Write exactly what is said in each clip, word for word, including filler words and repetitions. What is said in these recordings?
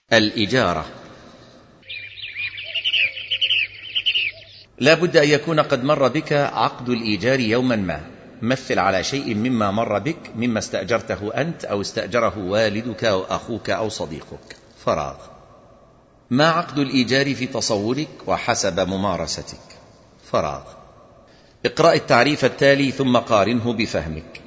الإجارة. لا بد أن يكون قد مر بك عقد الإيجار يوما ما. مثل على شيء مما مر بك، مما استأجرته أنت أو استأجره والدك أو أخوك أو صديقك. فراغ. ما عقد الإيجار في تصورك وحسب ممارستك؟ فراغ. اقرأ التعريف التالي ثم قارنه بفهمك.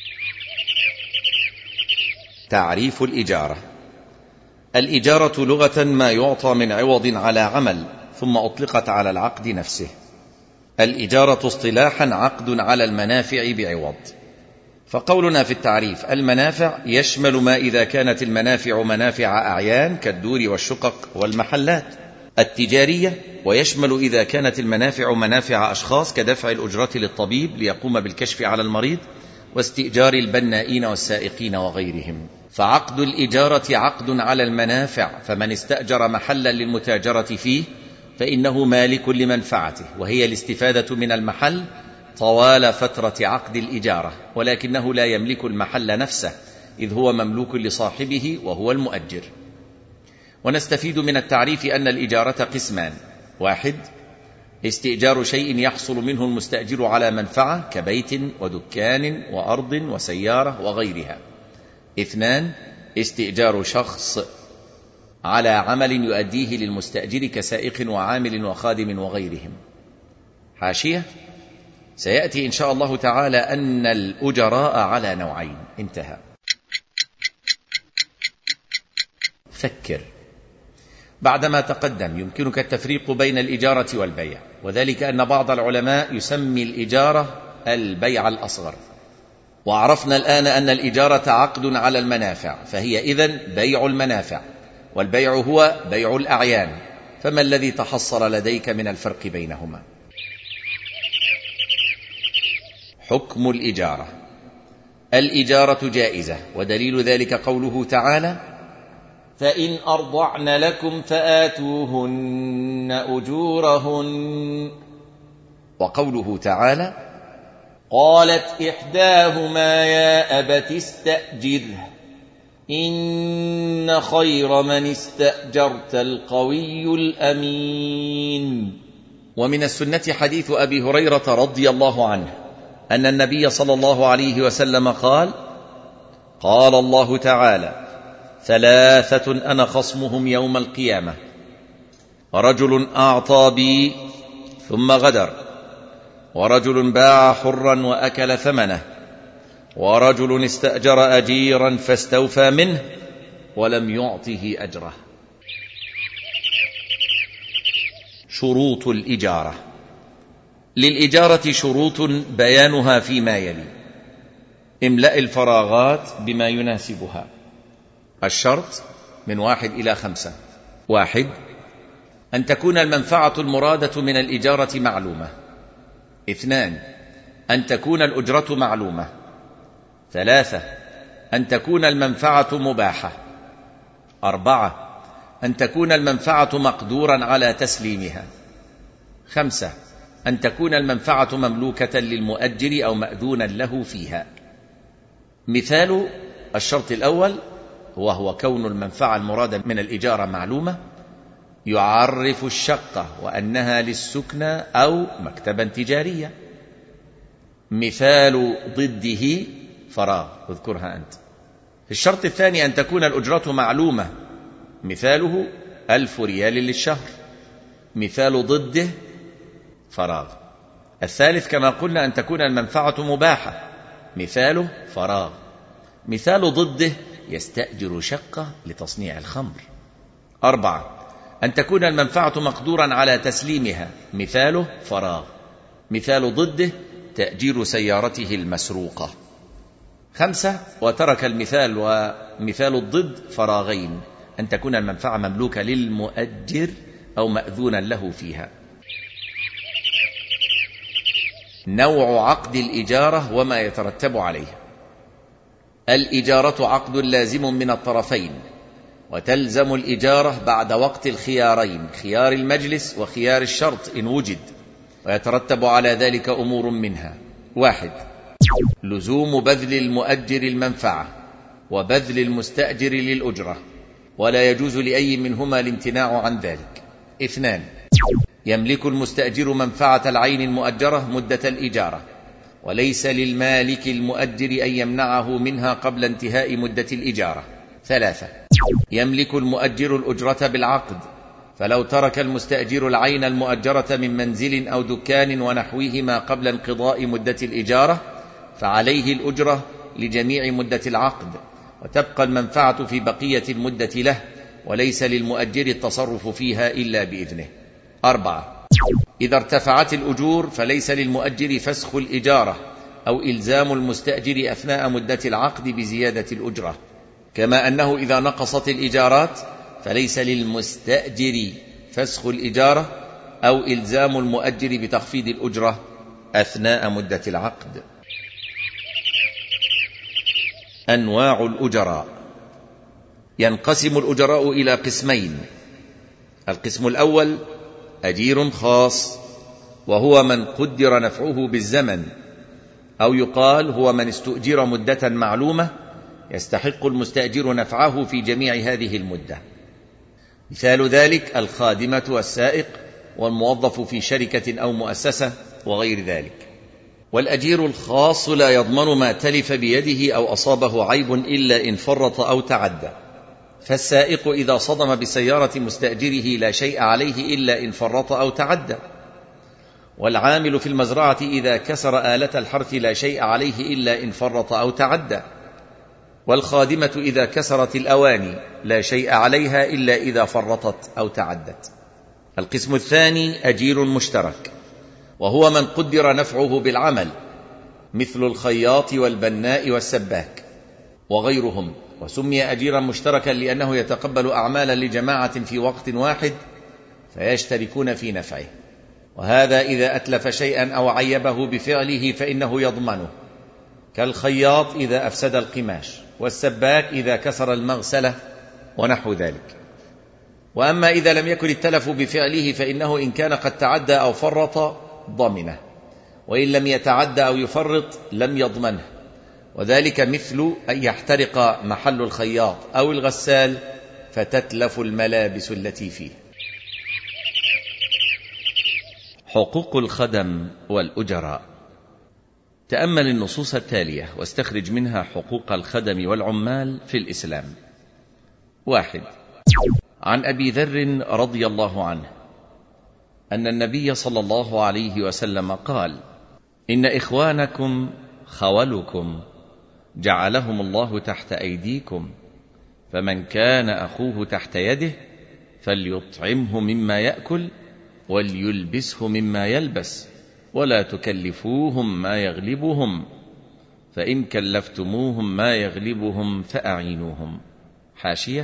تعريف الإجارة: الإجارة لغة ما يعطى من عوض على عمل، ثم أطلقت على العقد نفسه. الإجارة اصطلاحا عقد على المنافع بعوض. فقولنا في التعريف المنافع يشمل ما إذا كانت المنافع منافع أعيان كالدور والشقق والمحلات التجارية، ويشمل إذا كانت المنافع منافع أشخاص كدفع الأجرة للطبيب ليقوم بالكشف على المريض واستئجار البنائين والسائقين وغيرهم. فعقد الإجارة عقد على المنافع، فمن استأجر محلا للمتاجرة فيه فإنه مالك لمنفعته، وهي الاستفادة من المحل طوال فترة عقد الإجارة، ولكنه لا يملك المحل نفسه، إذ هو مملوك لصاحبه وهو المؤجر. ونستفيد من التعريف أن الإجارة قسمان: واحد، استئجار شيء يحصل منه المستأجر على منفعة كبيت ودكان وأرض وسيارة وغيرها. اثنان، استئجار شخص على عمل يؤديه للمستأجر كسائق وعامل وخادم وغيرهم. حاشية: سيأتي إن شاء الله تعالى أن الأجراء على نوعين. انتهى. فكر. بعدما تقدم يمكنك التفريق بين الإجارة والبيع، وذلك أن بعض العلماء يسمي الإجارة البيع الأصغر. وعرفنا الآن أن الإجارة عقد على المنافع، فهي إذن بيع المنافع، والبيع هو بيع الأعيان. فما الذي تحصل لديك من الفرق بينهما؟ حكم الإجارة: الإجارة جائزة، ودليل ذلك قوله تعالى: فإن أرضعن لكم فآتوهن أجورهن. وقوله تعالى: قالت إحداهما يا أبت استأجره إن خير من استأجرت القوي الأمين. ومن السنة حديث أبي هريرة رضي الله عنه أن النبي صلى الله عليه وسلم قال: قال الله تعالى: ثلاثة أنا خصمهم يوم القيامة: رجل أعطى بي ثم غدر، ورجل باع حرا وأكل ثمنه، ورجل استأجر أجيرا فاستوفى منه ولم يعطه أجره. شروط الإجارة: للإجارة شروط بيانها فيما يلي: املأ الفراغات بما يناسبها. الشرط من واحد إلى خمسة. واحد، أن تكون المنفعة المرادة من الإجارة معلومة. اثنان، أن تكون الأجرة معلومة. ثلاثة، أن تكون المنفعة مباحة. أربعة، أن تكون المنفعة مقدورا على تسليمها. خمسة، أن تكون المنفعة مملوكة للمؤجر أو مأذونا له فيها. مثال الشرط الأول وهو كون المنفعة المرادة من الإجارة معلومة: يعرف الشقة وأنها للسكنى أو مكتبا تجاريا. مثال ضده فراغ، اذكرها أنت. في الشرط الثاني أن تكون الأجرة معلومة، مثاله ألف ريال للشهر. مثال ضده فراغ. الثالث كما قلنا أن تكون المنفعة مباحة، مثاله فراغ. مثال ضده يستأجر شقة لتصنيع الخمر. أربعة، أن تكون المنفعة مقدورا على تسليمها، مثاله فراغ. مثال ضده تأجير سيارته المسروقة. خمسة، وترك المثال ومثال الضد فراغين: أن تكون المنفعة مملوكة للمؤجر أو مأذونا له فيها. نوع عقد الإجارة وما يترتب عليه: الإجارة عقد لازم من الطرفين، وتلزم الإجارة بعد وقت الخيارين: خيار المجلس وخيار الشرط إن وجد، ويترتب على ذلك أمور منها: واحد، لزوم بذل المؤجر المنفعة وبذل المستأجر للأجرة. ولا يجوز لأي منهما الامتناع عن ذلك. اثنان، يملك المستأجر منفعة العين المؤجرة مدة الإجارة، وليس للمالك المؤجر أن يمنعه منها قبل انتهاء مدة الإجارة. ثلاثة، يملك المؤجر الأجرة بالعقد، فلو ترك المستأجر العين المؤجرة من منزل أو دكان ونحوهما قبل انقضاء مدة الإجارة فعليه الأجرة لجميع مدة العقد، وتبقى المنفعة في بقية المدة له، وليس للمؤجر التصرف فيها إلا بإذنه. أربعة، إذا ارتفعت الأجور فليس للمؤجر فسخ الإجارة أو إلزام المستأجر أثناء مدة العقد بزيادة الأجرة، كما أنه إذا نقصت الإجارات فليس للمستأجر فسخ الإجارة أو إلزام المؤجر بتخفيض الأجرة أثناء مدة العقد. أنواع الأجراء. ينقسم الأجراء إلى قسمين: القسم الأول أجير خاص، وهو من قدر نفعه بالزمن، أو يقال هو من استؤجر مدة معلومة يستحق المستأجر نفعه في جميع هذه المدة. مثال ذلك الخادمة والسائق والموظف في شركة أو مؤسسة وغير ذلك. والأجير الخاص لا يضمن ما تلف بيده أو أصابه عيب إلا إن فرط أو تعدى، فالسائق إذا صدم بسيارة مستأجره لا شيء عليه إلا إن فرط أو تعدى، والعامل في المزرعة إذا كسر آلة الحرث لا شيء عليه إلا إن فرط أو تعدى، والخادمة إذا كسرت الأواني لا شيء عليها إلا إذا فرطت أو تعدت. القسم الثاني أجير مشترك، وهو من قدر نفعه بالعمل، مثل الخياط والبناء والسباك وغيرهم، وسمي أجيرا مشتركا لأنه يتقبل أعمالا لجماعة في وقت واحد فيشتركون في نفعه، وهذا إذا أتلف شيئا أو عيبه بفعله فإنه يضمنه، كالخياط إذا أفسد القماش، والسباك إذا كسر المغسلة ونحو ذلك. وأما إذا لم يكن التلف بفعله فإنه إن كان قد تعدى أو فرط ضمنه، وإن لم يتعدى أو يفرط لم يضمنه، وذلك مثل أن يحترق محل الخياط أو الغسال فتتلف الملابس التي فيه. حقوق الخدم والأجراء. تأمل النصوص التالية واستخرج منها حقوق الخدم والعمال في الإسلام. واحد، عن أبي ذر رضي الله عنه أن النبي صلى الله عليه وسلم قال: إن إخوانكم خولكم جعلهم الله تحت أيديكم، فمن كان أخوه تحت يده فليطعمه مما يأكل وليلبسه مما يلبس، ولا تكلفوهم ما يغلبهم، فإن كلفتموهم ما يغلبهم فأعينوهم. حاشية: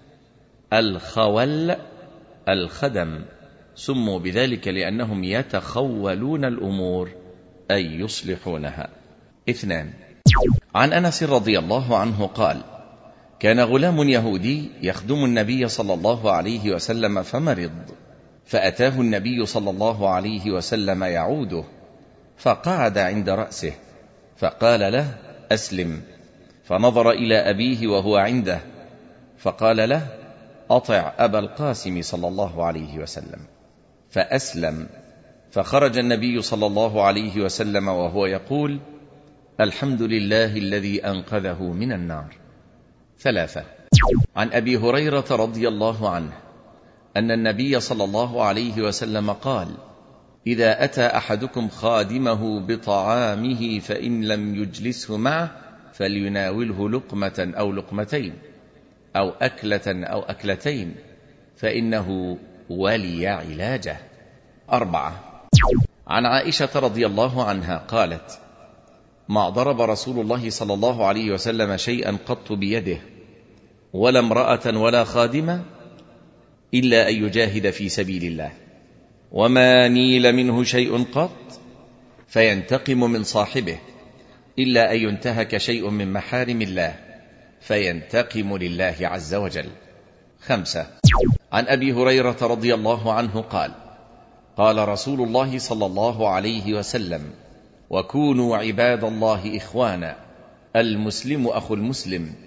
الخول الخدم، سموا بذلك لأنهم يتخولون الأمور أي يصلحونها. اثنان، عن أنس رضي الله عنه قال: كان غلام يهودي يخدم النبي صلى الله عليه وسلم فمرض، فأتاه النبي صلى الله عليه وسلم يعوده، فقعد عند رأسه فقال له: أسلم. فنظر إلى أبيه وهو عنده فقال له: أطع أبا القاسم صلى الله عليه وسلم، فأسلم. فخرج النبي صلى الله عليه وسلم وهو يقول: الحمد لله الذي أنقذه من النار. ثلاثة، عن أبي هريرة رضي الله عنه أن النبي صلى الله عليه وسلم قال: إذا أتى أحدكم خادمه بطعامه فإن لم يجلسه معه فليناوله لقمة أو لقمتين أو أكلة أو أكلتين، فإنه ولي علاجه. أربعة، عن عائشة رضي الله عنها قالت: ما ضرب رسول الله صلى الله عليه وسلم شيئا قط بيده، ولا امرأة ولا خادمة، إلا أن يجاهد في سبيل الله، وما نيل منه شيء قط فينتقم من صاحبه، إلا أن ينتهك شيء من محارم الله فينتقم لله عز وجل. خمسة، عن أبي هريرة رضي الله عنه قال: قال رسول الله صلى الله عليه وسلم: وكونوا عباد الله إخوانا، المسلم أخو المسلم،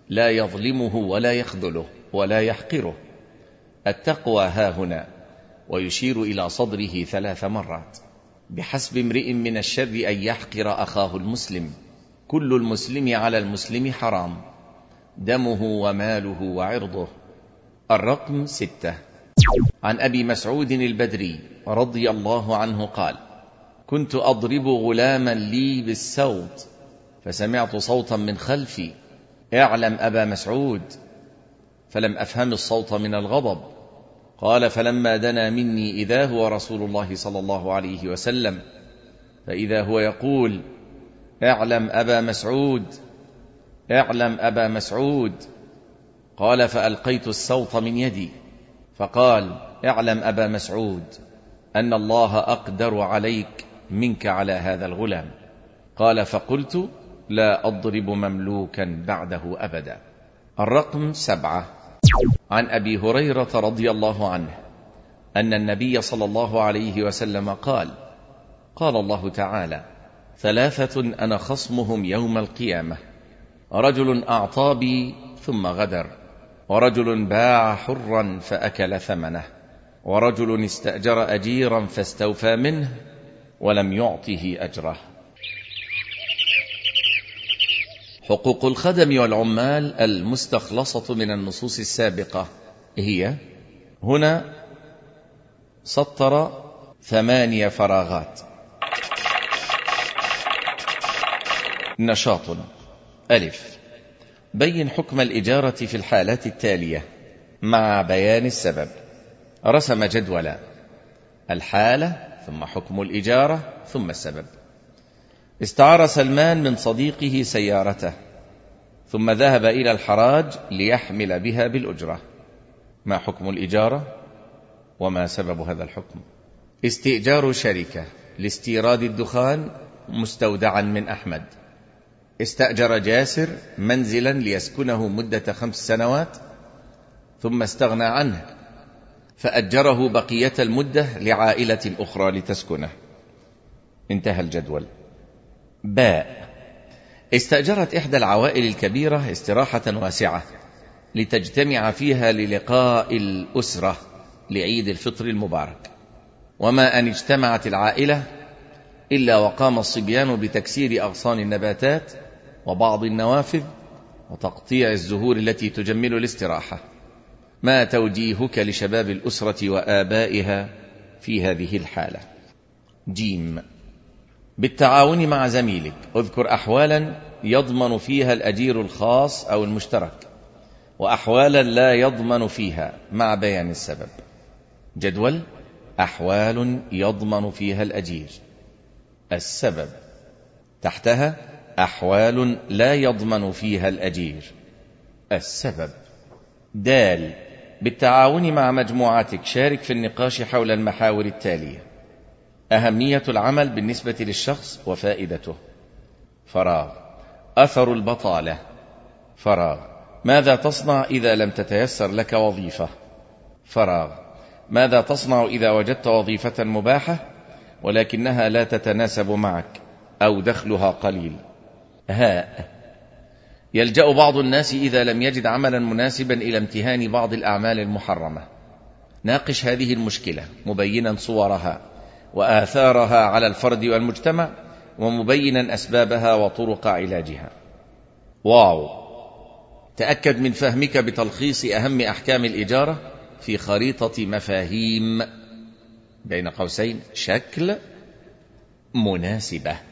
لا يظلمه ولا يخذله ولا يحقره. التقوى ها هنا، ويشير إلى صدره ثلاث مرات. بحسب امرئ من الشر أن يحقر أخاه المسلم، كل المسلم على المسلم حرام، دمه وماله وعرضه. الرقم ستة. عن أبي مسعود البدري رضي الله عنه قال: كنت أضرب غلاما لي بالسوط، فسمعت صوتا من خلفي: اعلم أبا مسعود، فلم أفهم الصوت من الغضب. قال: فلما دنا مني إذا هو رسول الله صلى الله عليه وسلم، فإذا هو يقول: اعلم أبا مسعود، اعلم أبا مسعود. قال: فألقيت السوط من يدي، فقال: اعلم أبا مسعود أن الله أقدر عليك منك على هذا الغلام. قال: فقلت: لا أضرب مملوكا بعده أبدا. الرقم سبعة. عن أبي هريرة رضي الله عنه أن النبي صلى الله عليه وسلم قال: قال الله تعالى: ثلاثة أنا خصمهم يوم القيامة: رجل أعطى بي ثم غدر، ورجل باع حرا فأكل ثمنه، ورجل استأجر أجيرا فاستوفى منه ولم يعطه أجره. حقوق الخدم والعمال المستخلصة من النصوص السابقة هي: هنا سطر ثمانية فراغات. نشاط: ألف، بين حكم الإجارة في الحالات التالية مع بيان السبب. رسم جدولا: الحالة، ثم حكم الإجارة، ثم السبب. استعار سلمان من صديقه سيارته، ثم ذهب إلى الحراج ليحمل بها بالأجرة. ما حكم الإجارة وما سبب هذا الحكم؟ استئجار شركة لاستيراد الدخان مستودعا من أحمد. استأجر جاسر منزلا ليسكنه مدة خمس سنوات، ثم استغنى عنه فأجره بقية المدة لعائلة أخرى لتسكنه. انتهى الجدول. باء، استأجرت إحدى العوائل الكبيرة استراحة واسعة لتجتمع فيها للقاء الأسرة لعيد الفطر المبارك، وما أن اجتمعت العائلة إلا وقام الصبيان بتكسير أغصان النباتات وبعض النوافذ وتقطيع الزهور التي تجمل الاستراحة. ما توجيهك لشباب الأسرة وآبائها في هذه الحالة؟ جيم، بالتعاون مع زميلك اذكر أحوالا يضمن فيها الأجير الخاص أو المشترك، وأحوالا لا يضمن فيها، مع بيان السبب. جدول: أحوال يضمن فيها الأجير، السبب، تحتها أحوال لا يضمن فيها الأجير، السبب. دال، بالتعاون مع مجموعتك شارك في النقاش حول المحاور التالية: أهمية العمل بالنسبة للشخص وفائدته، فراغ. أثر البطالة، فراغ. ماذا تصنع إذا لم تتيسر لك وظيفة، فراغ. ماذا تصنع إذا وجدت وظيفة مباحة ولكنها لا تتناسب معك أو دخلها قليل، هاء. يلجأ بعض الناس إذا لم يجد عملا مناسبا إلى امتهان بعض الأعمال المحرمة. ناقش هذه المشكلة مبينا صورها وآثارها على الفرد والمجتمع، ومبينا أسبابها وطرق علاجها. واو، تأكد من فهمك بتلخيص أهم أحكام الإجارة في خريطة مفاهيم بين قوسين شكل مناسبة.